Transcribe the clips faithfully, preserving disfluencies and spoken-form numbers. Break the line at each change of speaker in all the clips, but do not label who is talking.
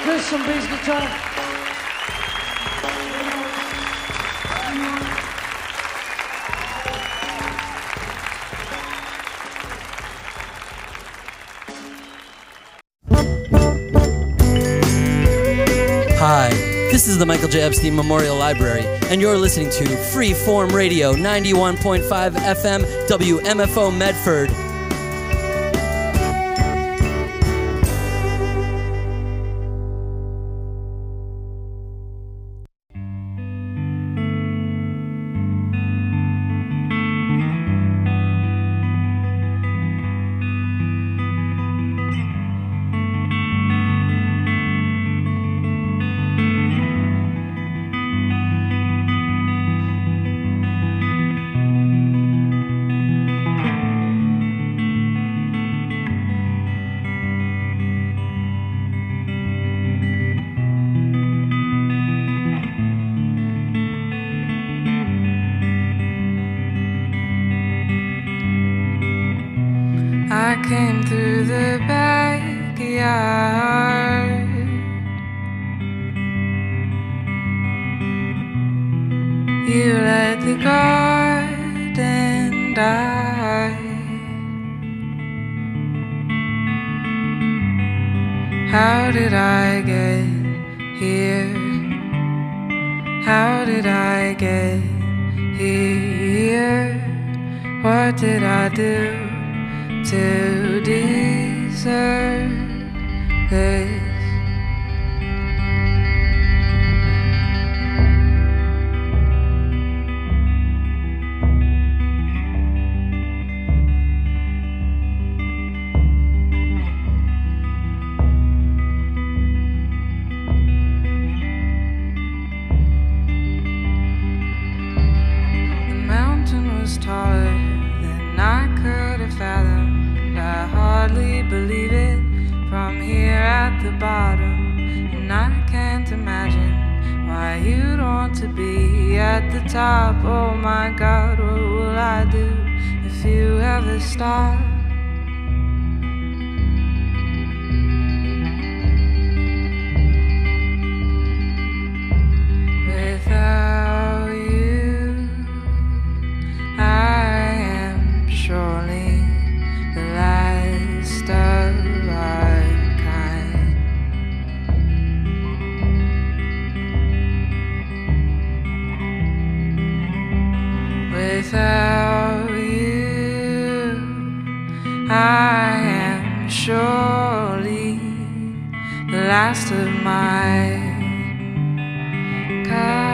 Chris some bass guitar.
Hi, this is the Michael J. Epstein Memorial Library, and you're listening to Freeform Radio ninety-one point five F M W M F O Medford.
I came through the backyard. You let the garden die. How did I get here? How did I get here? What did I do to deserve this? The mountain was taller than I could have fathomed. I hardly believe it from here at the bottom, and I can't imagine why you'd want to be at the top. Oh my God, what will I do if you ever stop? Without you, I am surely the last of our kind. Without you, I am surely the last of my kind.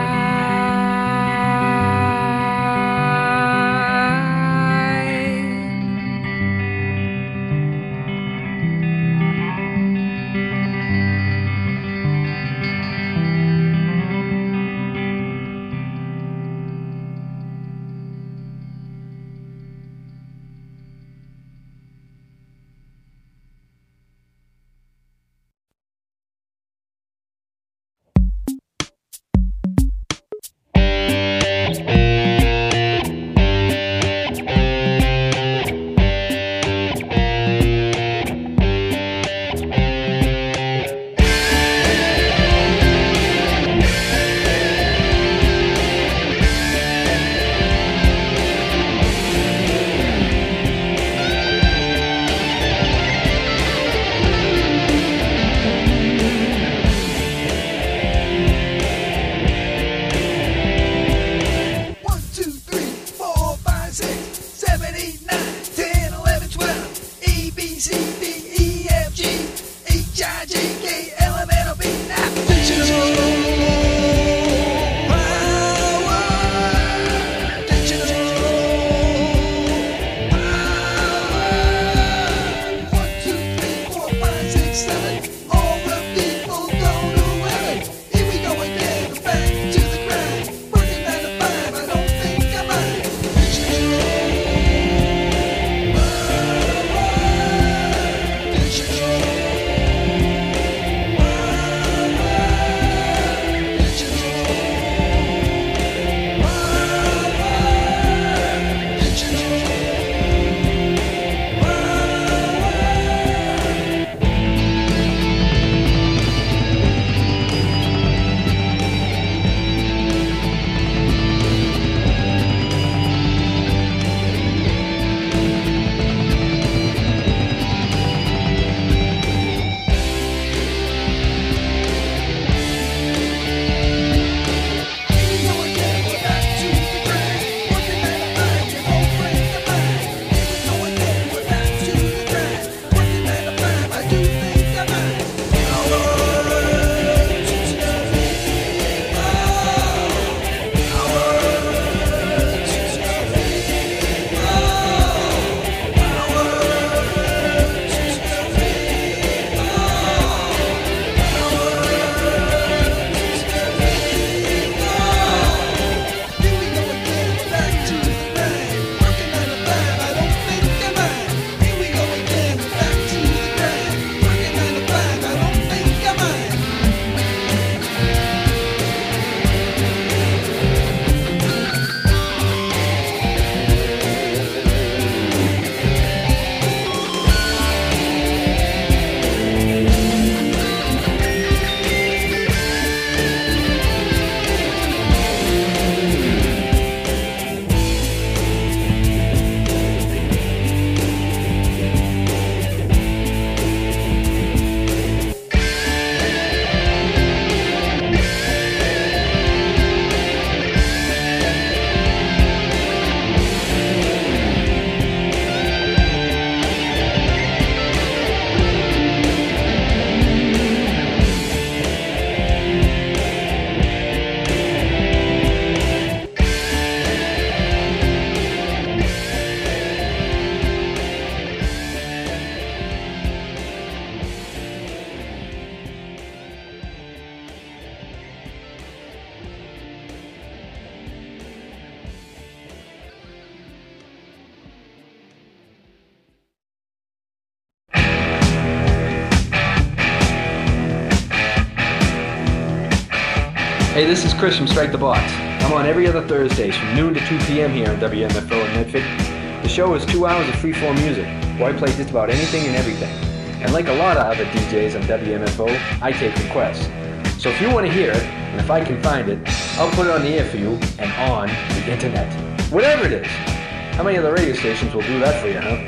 Hey, this is Chris from Strike the Box. I'm on every other Thursdays from noon to two p.m. here on W M F O in Medford. The show is two hours of free-form music, where I play just about anything and everything. And like a lot of other D Js on W M F O, I take requests. So if you want to hear it, and if I can find it, I'll put it on the air for you and on the internet. Whatever it is. How many other radio stations will do that for you, huh?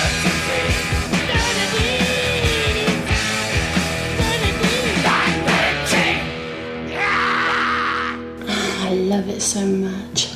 I love it so much.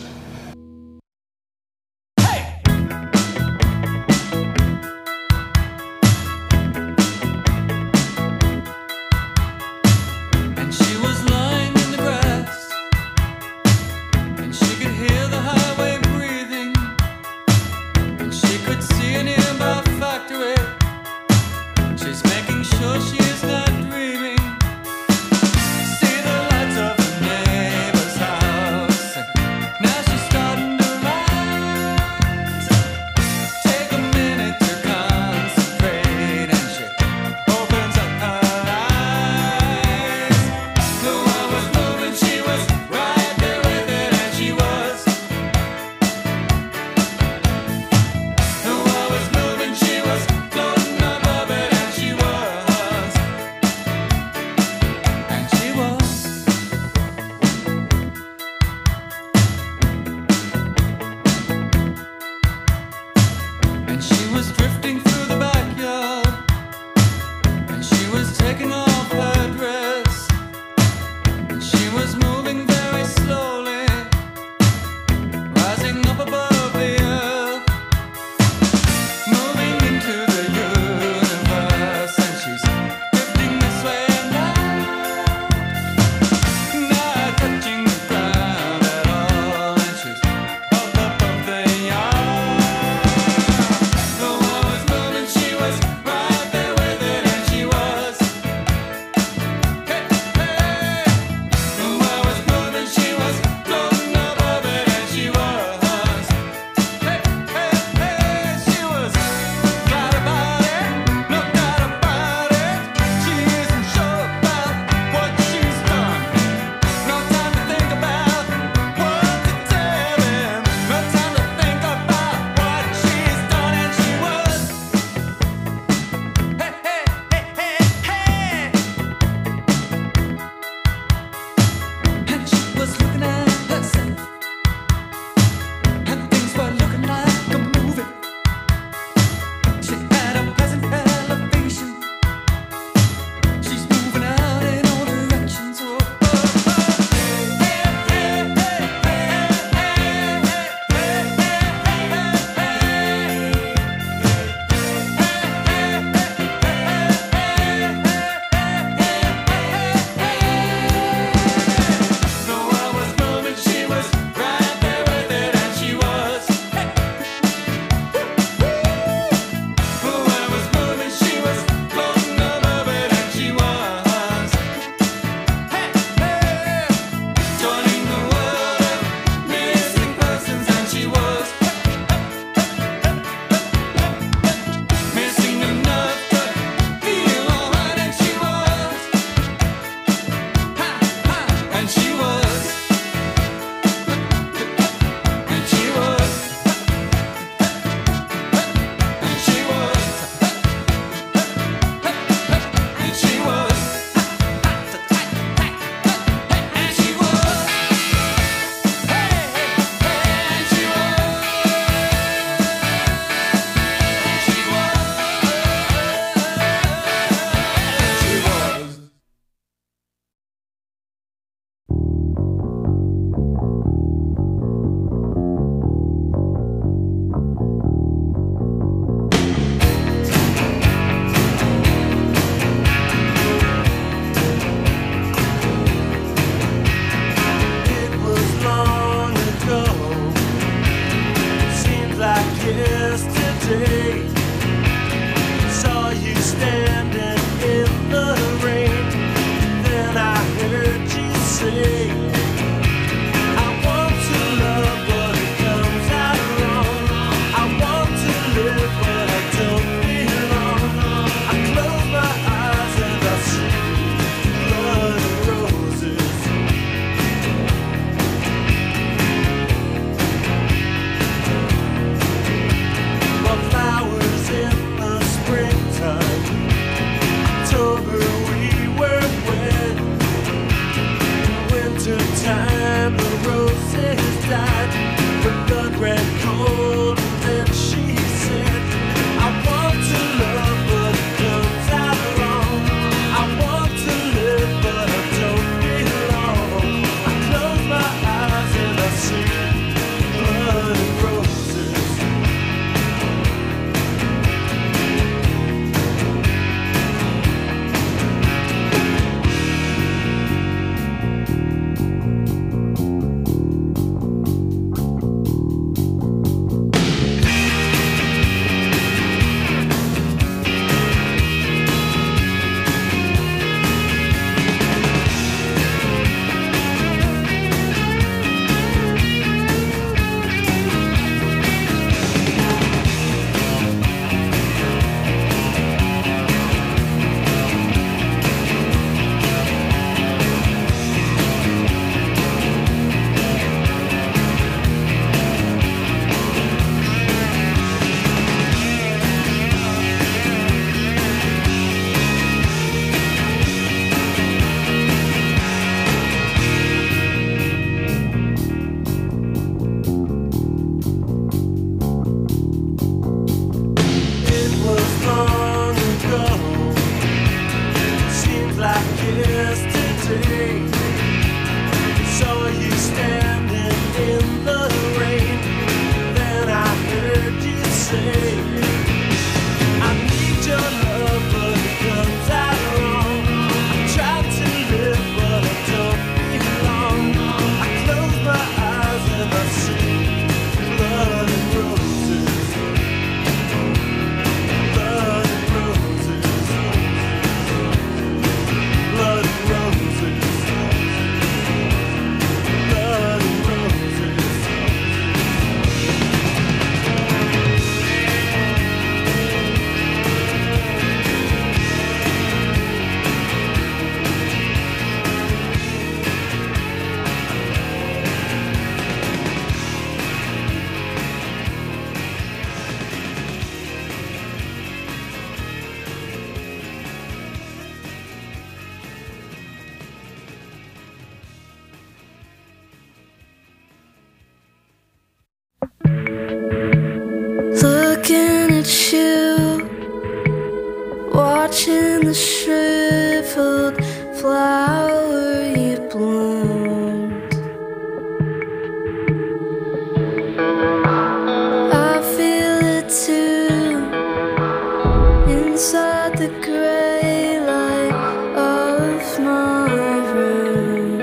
beautiful flower you bloomed. I feel it too inside the gray light of my room.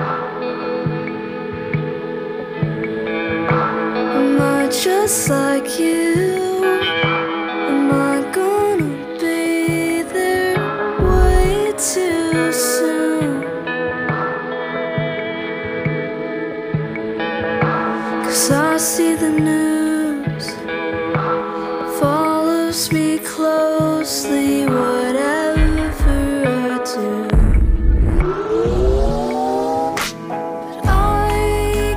Am I just like you? Am I gonna be there way too soon? 'Cause I see the news follows me closely, whatever I do. But I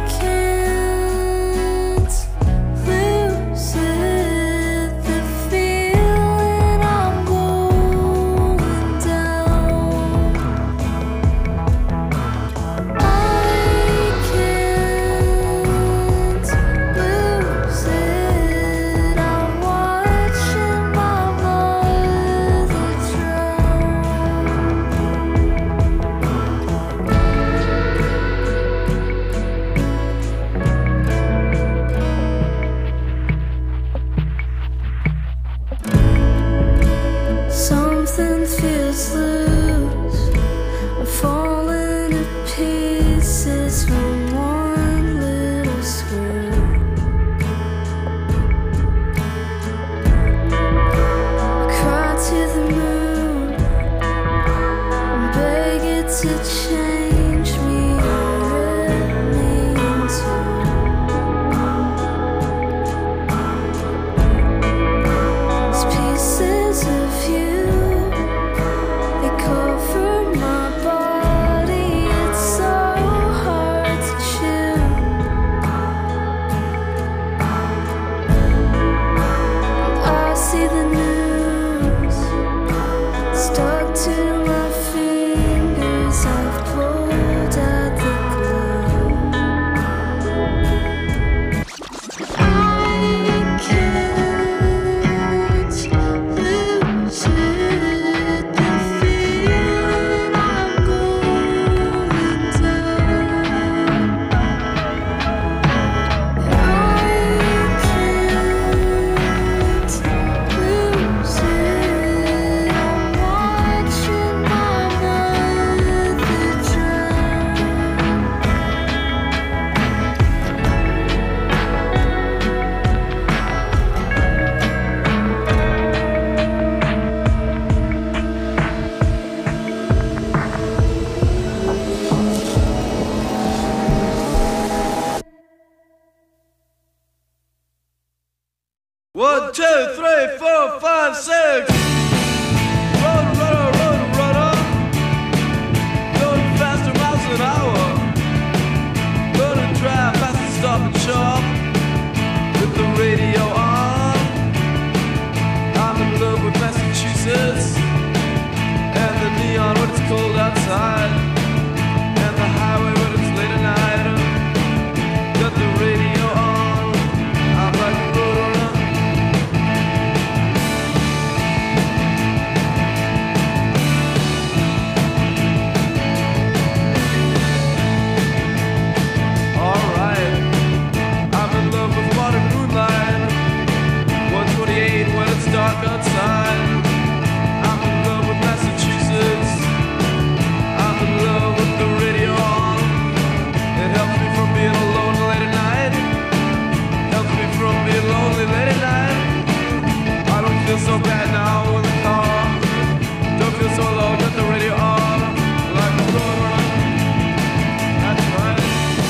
can't lose it, the feeling I'm going down. I can't lose it, I'm watching my mother drown. Something feels loose, I'm falling to pieces from one little screw. Cry to the moon and beg it to change me or it means you. These pieces of you, they cover my body, it's so hard to chew. I see the news stuck to my fingers, I've pulled at the glue. I can't lose it, the feeling I'm going down. I can't lose it, I'm watching my mother drown.
One, two, three, four, five, six. Run, run, run, run, run. Going faster miles an hour. Gonna drive fast and stop and shop with the radio on. I'm in love with Massachusetts and the neon when it's cold outside, and the highway when it's late at night. Got the radio on. I'm like a roadrunner. Alright, I'm in love with modern moonlight. one twenty-eight when it's dark outside. I'm in love with Massachusetts. I'm in love with the radio on. It helps me from being alone late at night. Helps me from being lonely late at night. I don't feel so bad now in the car. Don't feel so low, got the radio on. Like a roadrunner. That's right.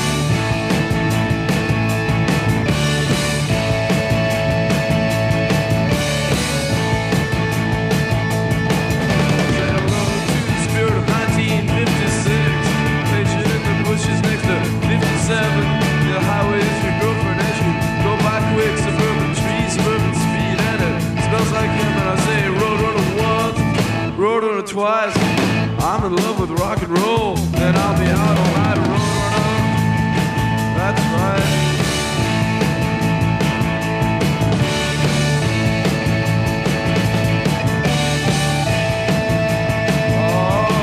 Say hello to the spirit of nineteen fifty-six. Patient in the bushes next to fifty-seven. The highway's your girlfriend as you go by quick. Suburban trees, suburban speed, and it smells like him. And I say roadrunner once, roadrunner twice. I'm in love with rock and roll, and I'll be out all night, roadrunner. That's right. Oh.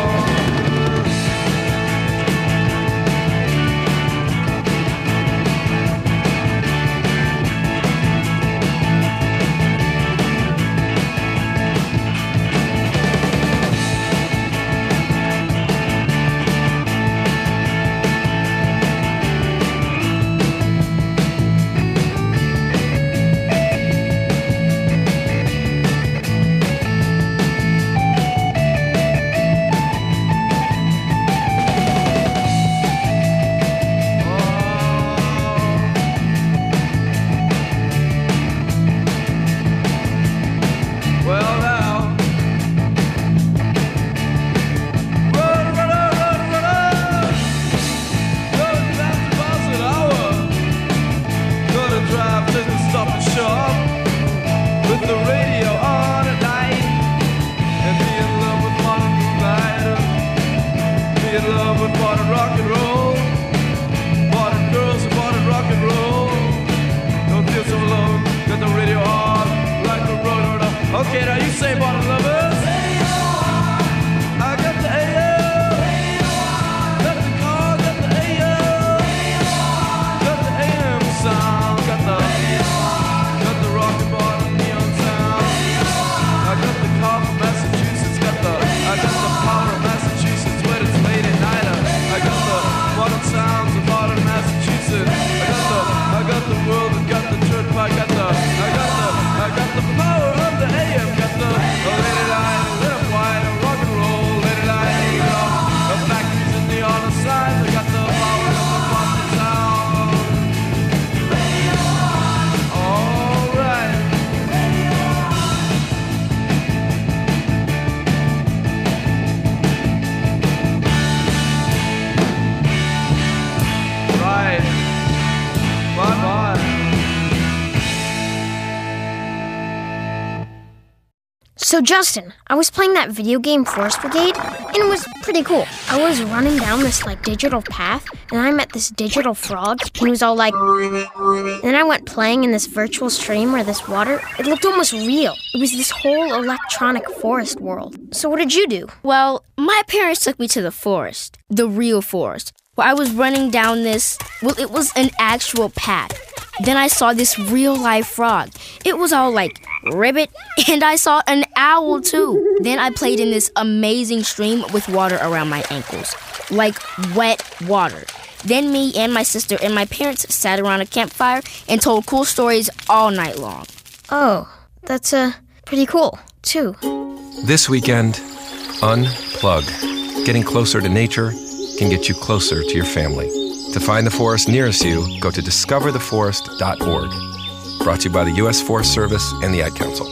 woman wanted rock and roll. Wanted girls who wanted rock and roll. Don't feel so alone, got the radio on, like a road. Okay, now you say bottom lovers. I got the A M. Got the car, got the A M. Got the A M sound, got the got the rock and bottom neon sound. I got the car from Massachusetts, got the I got the power of Massachusetts when it's late at night. I got the modern sounds of modern Massachusetts. I got the I got the world, I got the church, I got the I got the I got the power of the A M, got the oh, let it lie, let it wide, rock and roll, let it lie, let it off. The factories in the other side, I got the power of the Boston sound. All right. Right. Bye bye.
So Justin, I was playing that video game Forest Brigade, and it was pretty cool. I was running down this like digital path, and I met this digital frog, and he was all like... And then I went playing in this virtual stream where this water, it looked almost real. It was this whole electronic forest world. So what did you do?
Well, my parents took me to the forest, the real forest, where I was running down this, well, it was an actual path. Then I saw this real-life frog. It was all like, ribbit, and I saw an owl too. Then I played in this amazing stream with water around my ankles, like wet water. Then me and my sister and my parents sat around a campfire and told cool stories all night long.
Oh, that's uh, pretty cool, too.
This weekend, unplug. Getting closer to nature can get you closer to your family. To find the forest nearest you, go to discover the forest dot org. Brought to you by the U S Forest Service and the Ad Council.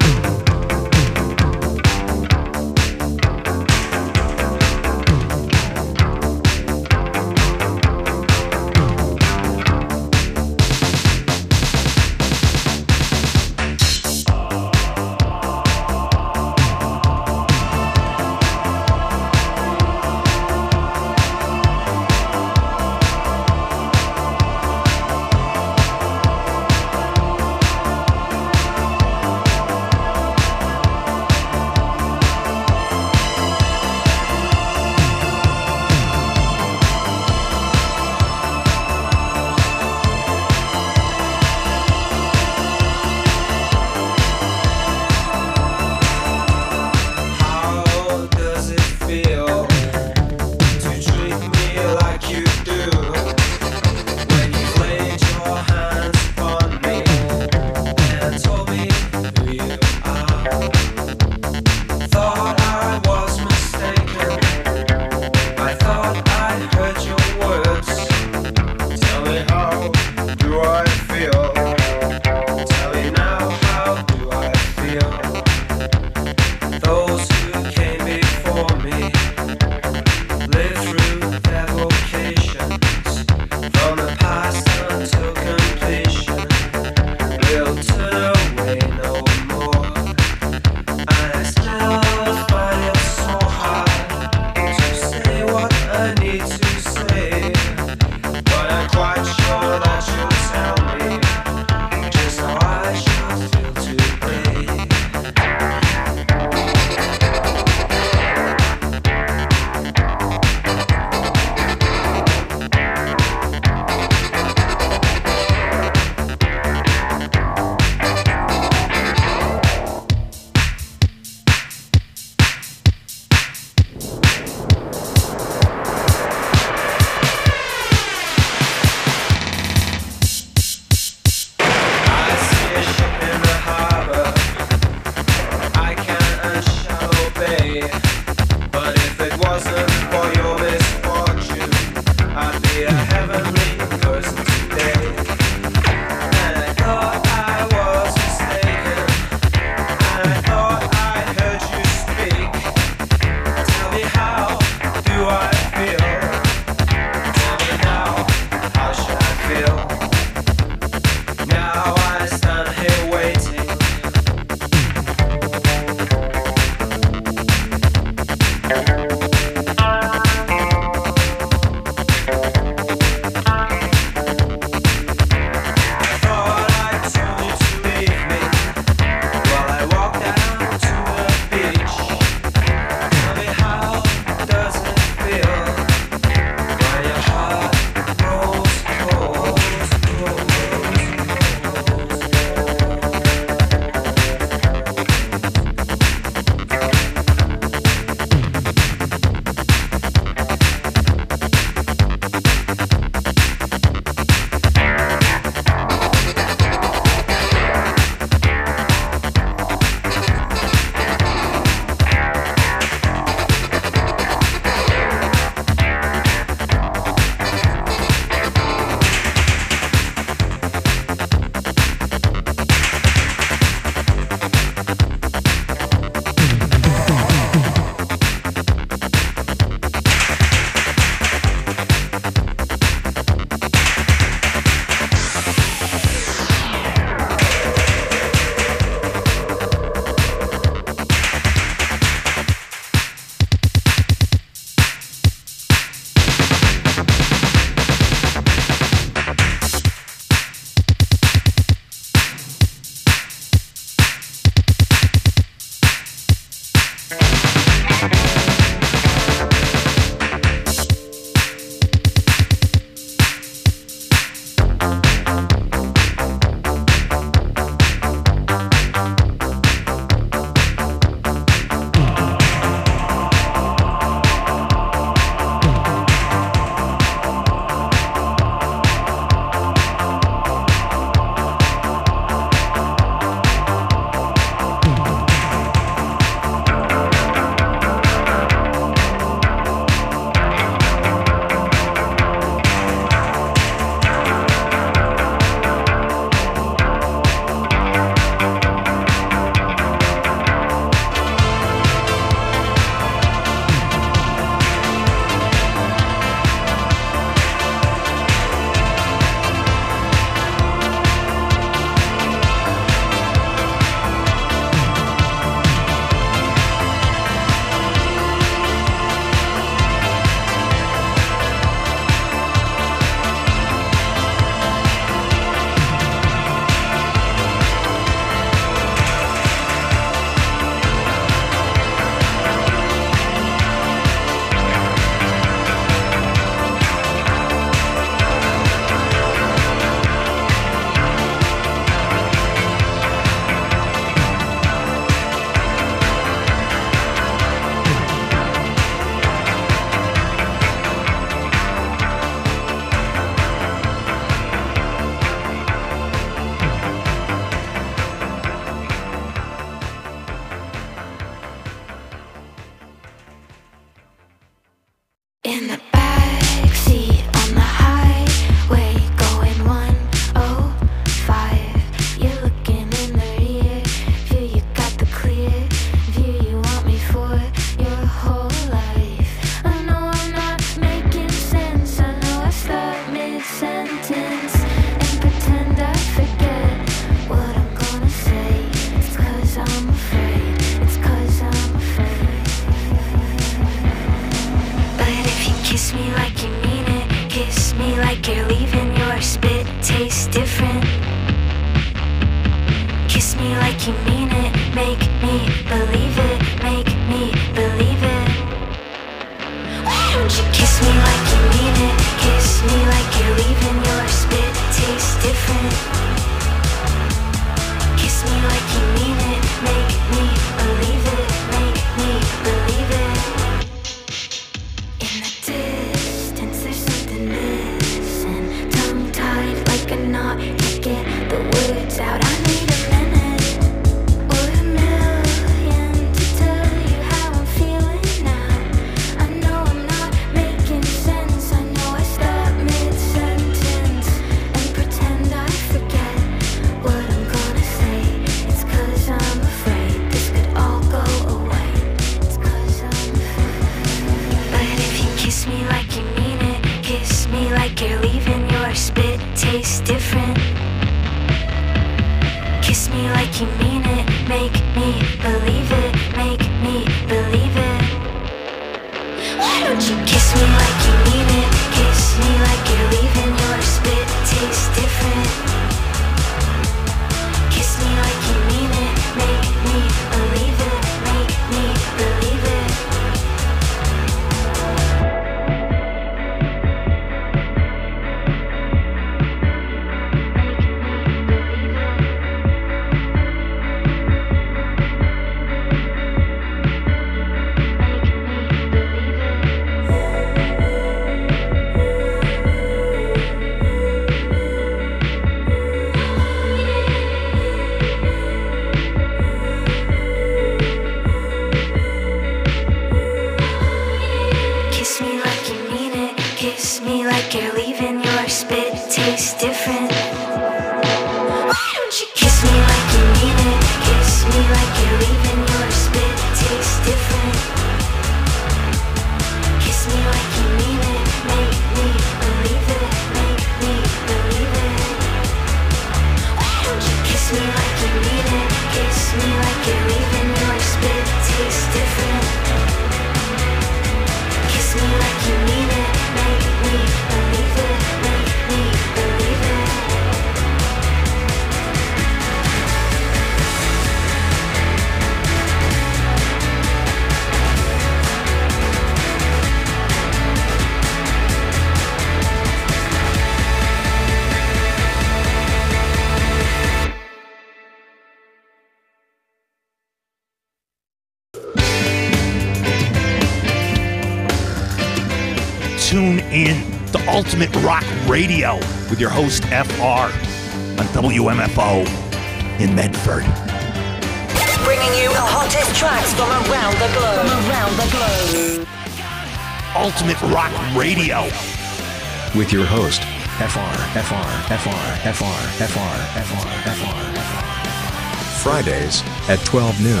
tune in to Ultimate Rock Radio with your host F R on W M F O in Medford.
Bringing you the hottest tracks from around the globe. From around the globe.
Ultimate Rock Radio
with your host F R, F R, F R, F R, F R, F R, F R, F R. Fridays at twelve noon.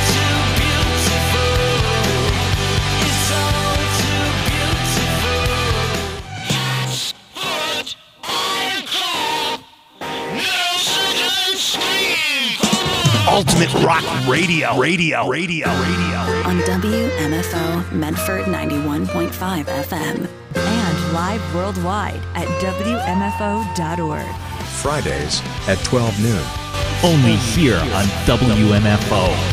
Ultimate Rock Radio, Radio, Radio, Radio.
On W M F O Medford ninety-one point five F M.
And live worldwide at W M F O dot org.
Fridays at twelve noon.
Only here on W M F O.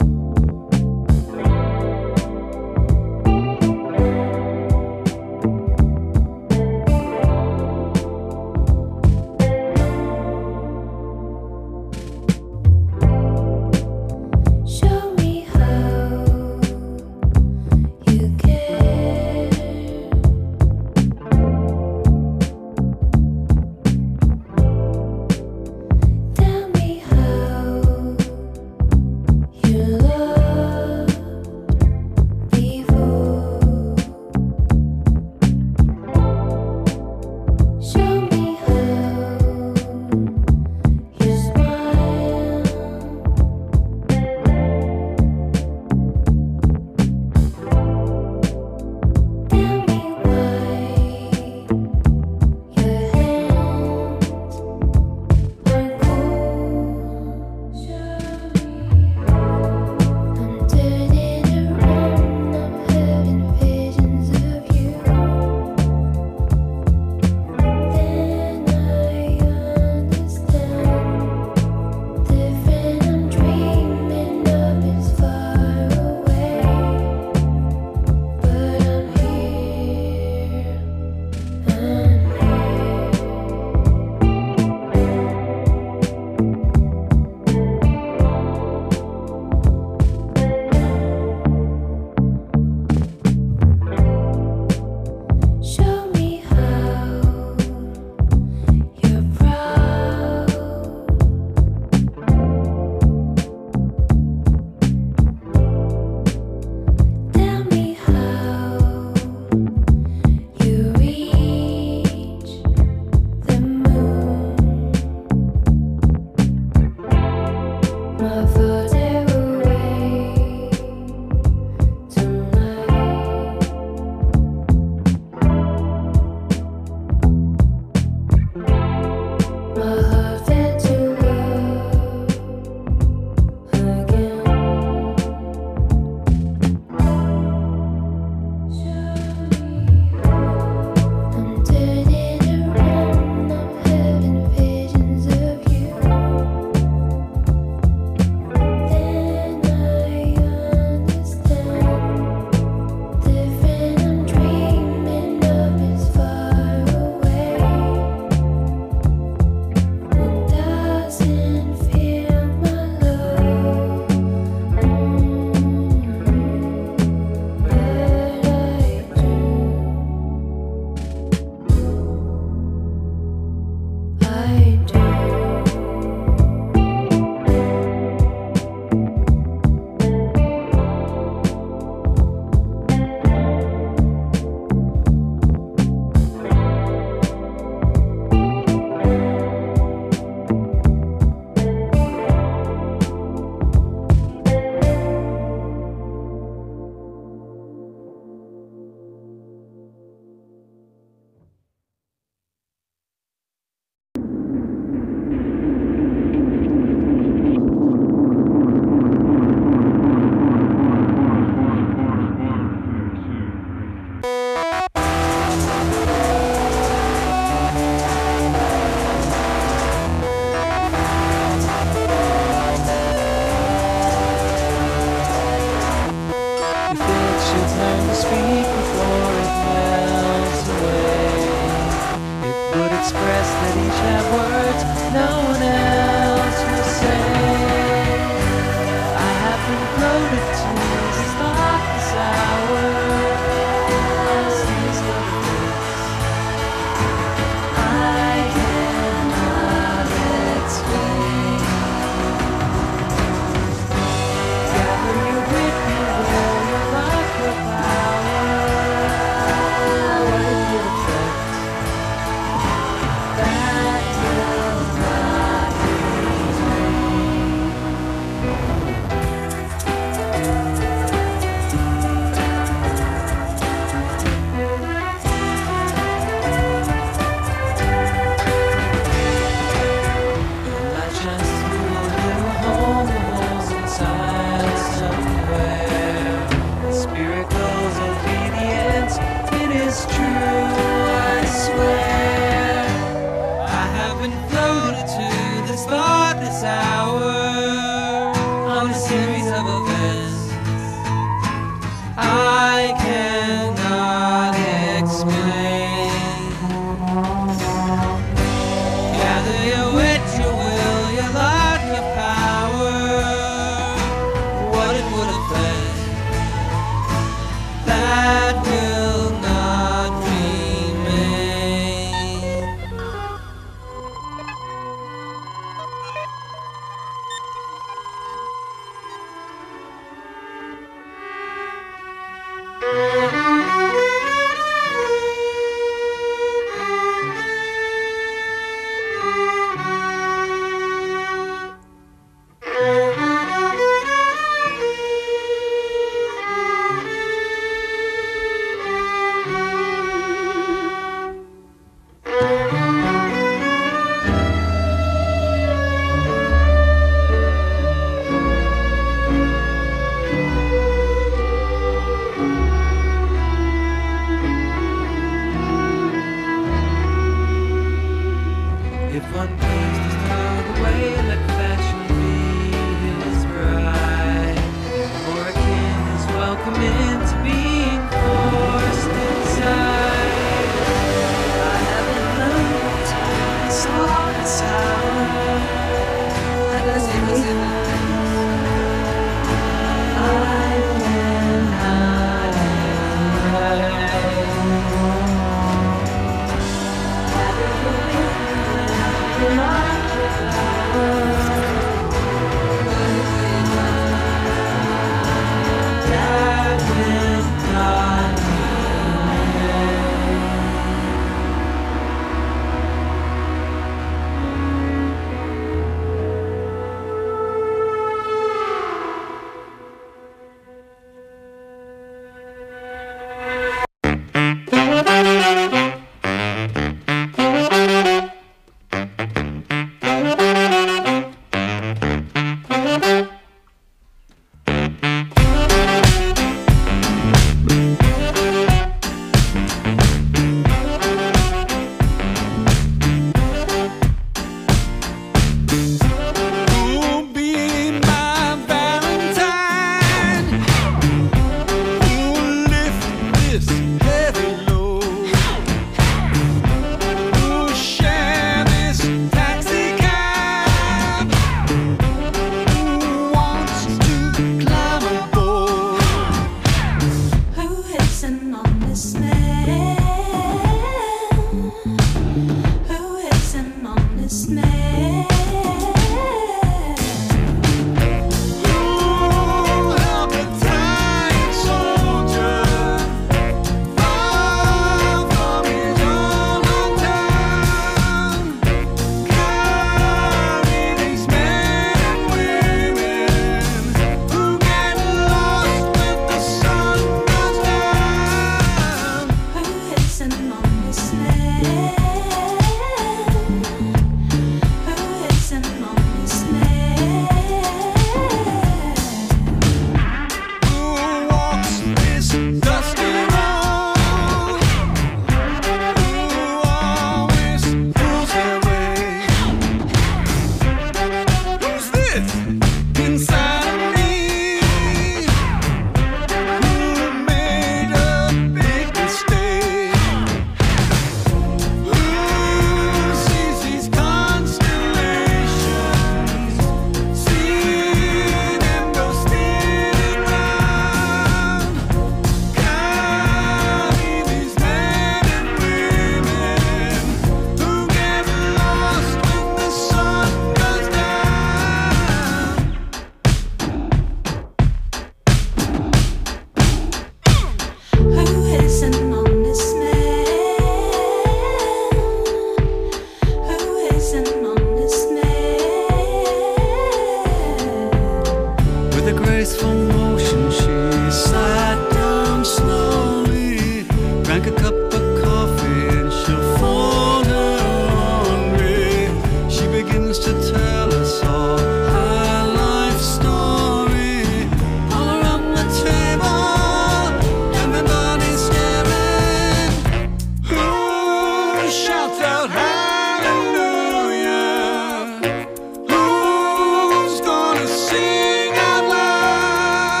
Sing out loud.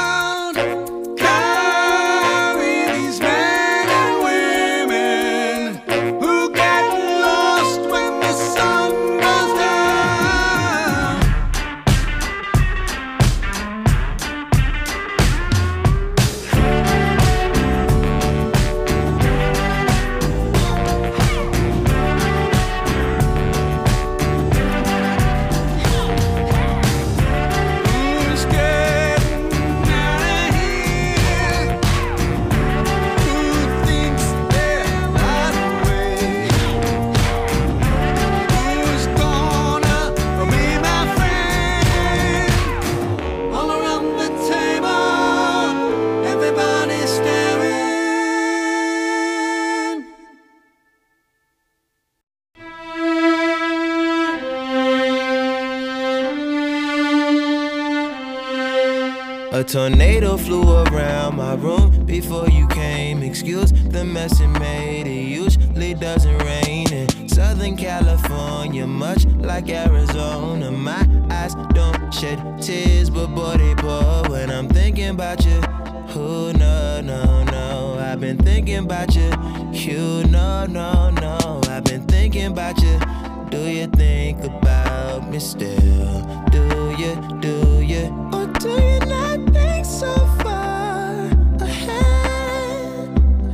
A tornado flew around my room before you came. Excuse the mess it made. It usually doesn't rain in Southern California, much like Arizona. My eyes don't shed tears, but boy they pour when I'm thinking about you. Oh no, no, no, I've been thinking about you. You no, no, no, I've been thinking about you. Do you think about me still? Do you, do you? Or do you not think so far ahead?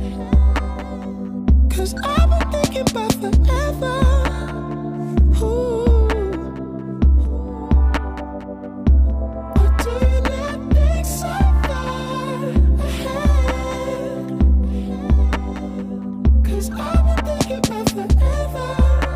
Cause I've been thinking about forever. Ooh. Or do you not think so far ahead? Cause I've been thinking about forever.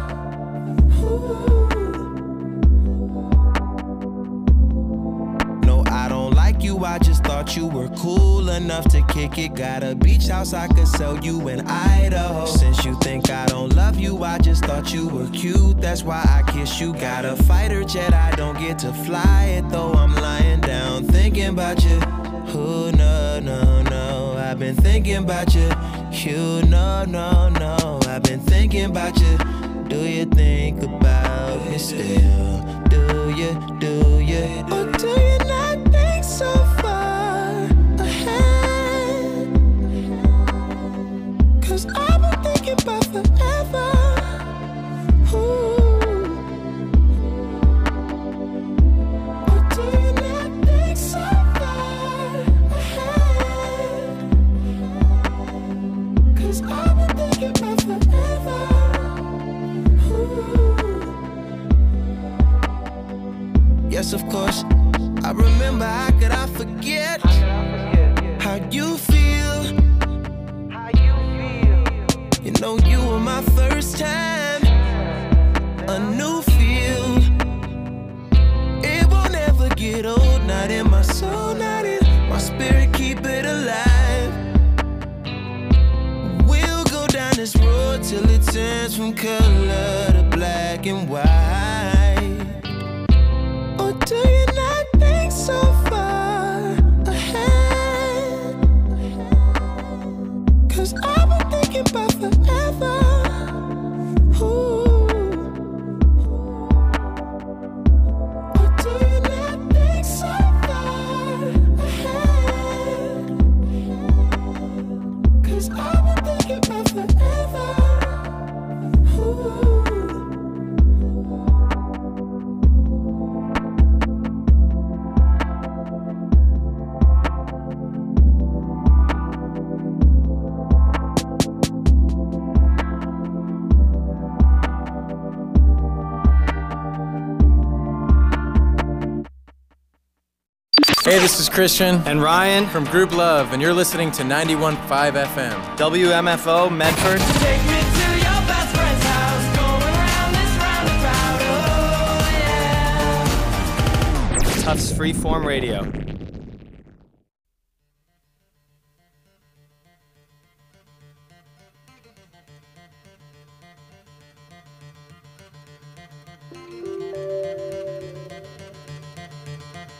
No, I don't like you, I just thought you were cool enough to kick it. Got a beach house I could sell you in Idaho. Since you think I don't love you, I just thought you were cute, that's why I kiss you. Got a fighter jet, I don't get to fly it, though I'm lying down thinking about you. Oh no, no, no, I've been thinking about you. You no, no, no, I've been thinking about you. Do you think about me still? Do you, do you? Or do you not think so far ahead? Cause I've been thinking about forever. Ooh. Or do you not think so far ahead? Cause I've been thinking about forever. Yes, of course, I remember, how could I forget, how, could I forget? How you feel, how you feel. You know you were my first time, a new feel. It won't ever get old, not in my soul, not in my spirit, keep it alive. We'll go down this road till it turns from color to black and white. Or do you not think so far ahead? Cause I've been thinking about forever. Ooh. Or do you not think so far ahead? Cause I've been thinking about forever. Ooh.
Hey, this is Christian and Ryan from Group Love, and you're listening to ninety-one point five F M. W M F O Medford.
Take me to your best friend's house, going round this roundabout, oh yeah.
Tufts Freeform Radio.